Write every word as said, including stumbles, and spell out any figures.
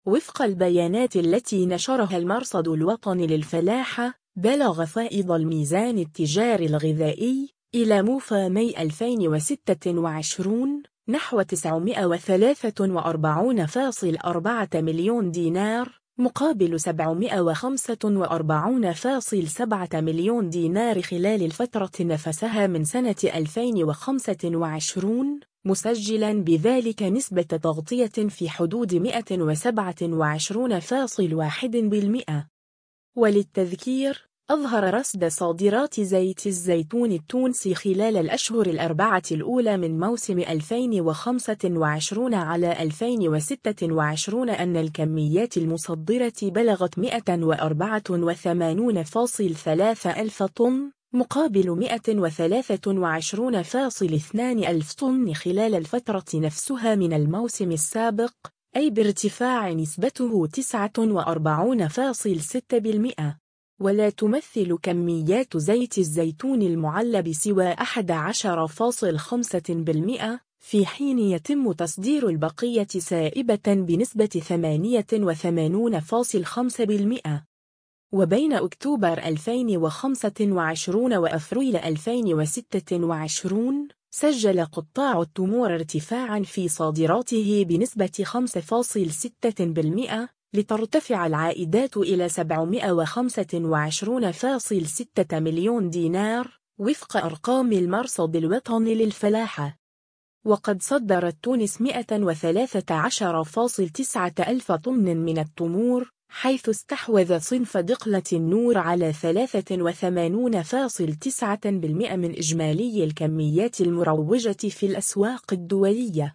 وفق البيانات التي نشرها المرصد الوطني للفلاحة، بلغ فائض الميزان التجاري الغذائي إلى موفى ماي ألفين وستة وعشرين نحو تسعمائة وثلاثة وأربعين فاصلة أربعة مليون دينار، مقابل سبعمائة وخمسة وأربعين فاصلة سبعة مليون دينار خلال الفترة نفسها من سنة ألفين وخمسة وعشرين، مسجلاً بذلك نسبة تغطية في حدود مائة وسبعة وعشرين فاصلة واحد بالمئة. وللتذكير، أظهر رصد صادرات زيت الزيتون التونسي خلال الأشهر الأربعة الأولى من موسم ألفين وخمسة وعشرين على ألفين وستة وعشرين أن الكميات المصدرة بلغت مائة وأربعة وثمانين فاصلة ثلاثة ألف طن، مقابل مائة وثلاثة وعشرين فاصلة اثنين ألف طن خلال الفترة نفسها من الموسم السابق، أي بارتفاع نسبته تسعة وأربعين فاصلة ستة بالمئة. ولا تمثل كميات زيت الزيتون المعلب سوى أحد عشر فاصلة خمسة بالمئة، في حين يتم تصدير البقية سائبة بنسبة ثمانية وثمانين فاصلة خمسة بالمئة. وبين أكتوبر ألفين وخمسة وعشرين وأفريل ألفين وستة وعشرين، سجل قطاع التمور ارتفاعاً في صادراته بنسبة خمسة فاصلة ستة بالمئة، لترتفع العائدات إلى سبعمائة وخمسة وعشرين فاصلة ستة مليون دينار، وفق أرقام المرصد الوطني للفلاحة. وقد صدرت تونس مائة وثلاثة عشر فاصلة تسعة ألف طن من التمور، حيث استحوذ صنف دقلة النور على ثلاثة وثمانين فاصلة تسعة بالمئة من إجمالي الكميات المروجة في الأسواق الدولية.